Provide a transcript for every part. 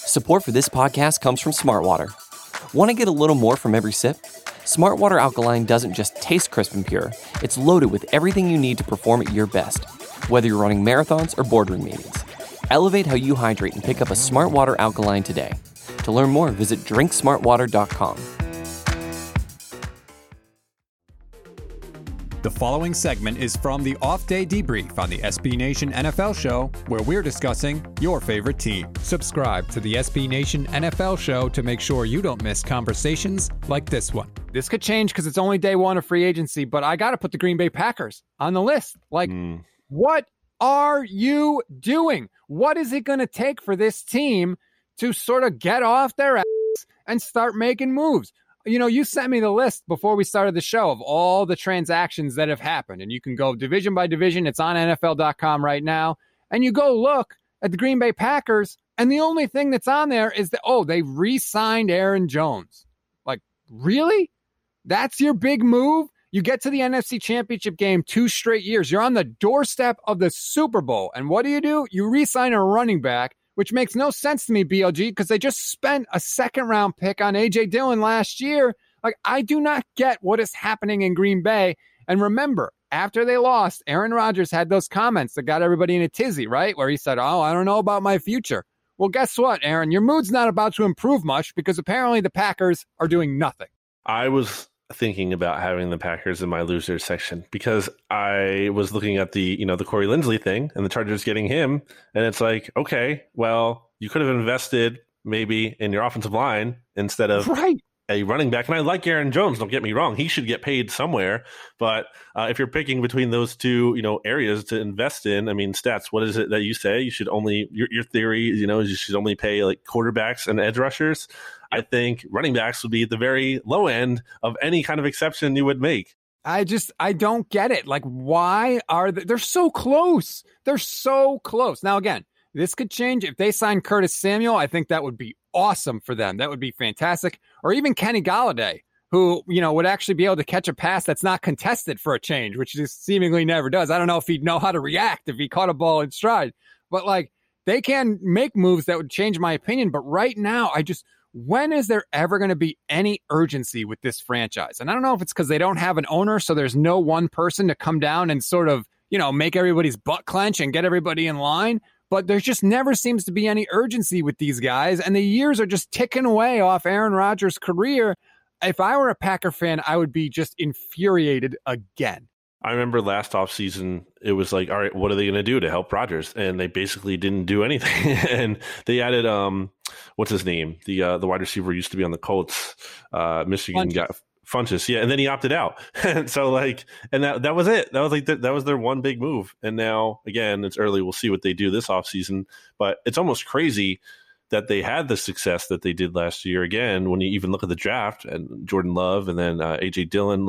Support for this podcast comes from Smartwater. Want to get a little more from every sip? Smartwater Alkaline doesn't just taste crisp and pure, it's loaded with everything you need to perform at your best, whether you're running marathons or boardroom meetings. Elevate how you hydrate and pick up a Smartwater Alkaline today. To learn more, visit drinksmartwater.com. The following segment is from the Off Day Debrief on the SB Nation NFL Show, where we're discussing your favorite team. Subscribe to the SB Nation NFL Show to make sure you don't miss conversations like this one. This could change because it's only day one of free agency, but I got to put the Green Bay Packers on the list. What are you doing? What is it going to take for this team to sort of get off their ass and start making moves? You know, you sent me the list before we started the show of all the transactions that have happened, and you can go division by division. It's on NFL.com right now, and you go look at the Green Bay Packers, and the only thing that's on there is that, they re-signed Aaron Jones. Like, really? That's your big move? You get to the NFC Championship game 2 straight years. You're on the doorstep of the Super Bowl, and what do? You re-sign a running back, which makes no sense to me, BLG, because they just spent a second-round pick on A.J. Dillon last year. Like, I do not get what is happening in Green Bay. And remember, after they lost, Aaron Rodgers had those comments that got everybody in a tizzy, right? Where he said, I don't know about my future. Well, guess what, Aaron? Your mood's not about to improve much because apparently the Packers are doing nothing. I was thinking about having the Packers in my losers section because I was looking at the Corey Linsley thing and the Chargers getting him. And it's like, okay, well, you could have invested maybe in your offensive line instead of a running back. And I like Aaron Jones. Don't get me wrong. He should get paid somewhere. But if you're picking between those two, areas to invest in, I mean, stats, what is it that you say? You should only, your theory, is you should only pay like quarterbacks and edge rushers. I think running backs would be at the very low end of any kind of exception you would make. I don't get it. Like, why are they're so close? They're so close. Now, again, this could change. If they sign Curtis Samuel, I think that would be awesome for them. That would be fantastic. Or even Kenny Golladay, who, would actually be able to catch a pass that's not contested for a change, which he seemingly never does. I don't know if he'd know how to react if he caught a ball in stride. But, they can make moves that would change my opinion. But right now, when is there ever going to be any urgency with this franchise? And I don't know if it's because they don't have an owner, so there's no one person to come down and sort of, make everybody's butt clench and get everybody in line. But there just never seems to be any urgency with these guys, and the years are just ticking away off Aaron Rodgers' career. If I were a Packer fan, I would be just infuriated again. I remember last offseason, it was like, all right, what are they going to do to help Rodgers? And they basically didn't do anything. And they added, what's his name? The wide receiver used to be on the Colts, Michigan guy, Funchess. Yeah. And then he opted out. And so and that was it. That was that was their one big move. And now, again, it's early. We'll see what they do this offseason. But it's almost crazy that they had the success that they did last year. Again, when you even look at the draft and Jordan Love and then A.J. Dillon,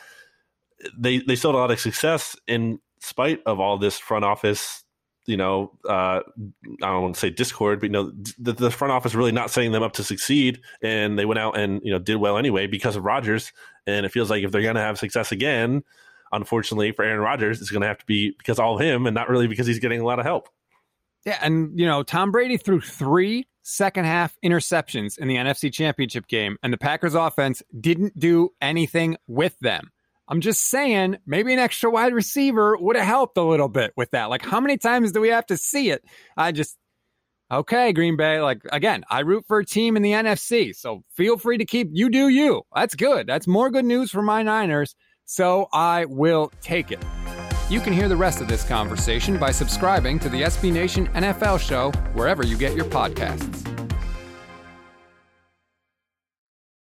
they still had a lot of success in spite of all this front office, I don't want to say discord, but the front office really not setting them up to succeed. And they went out and, did well anyway because of Rodgers. And it feels like if they're going to have success again, unfortunately for Aaron Rodgers, it's going to have to be because of all of him and not really because he's getting a lot of help. Yeah. And, Tom Brady threw 3 second half interceptions in the NFC Championship game, and the Packers offense didn't do anything with them. I'm just saying, maybe an extra wide receiver would have helped a little bit with that. How many times do we have to see it? Okay, Green Bay, again, I root for a team in the NFC, so feel free to you do you. That's good. That's more good news for my Niners, so I will take it. You can hear the rest of this conversation by subscribing to the SB Nation NFL Show wherever you get your podcasts.